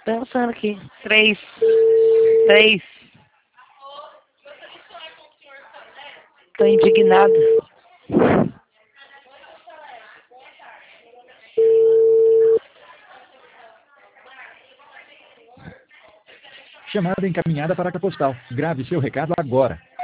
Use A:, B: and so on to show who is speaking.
A: Pensando aqui. 3. 3. Tô indignado.
B: Chamada encaminhada para a postal. Grave seu recado agora.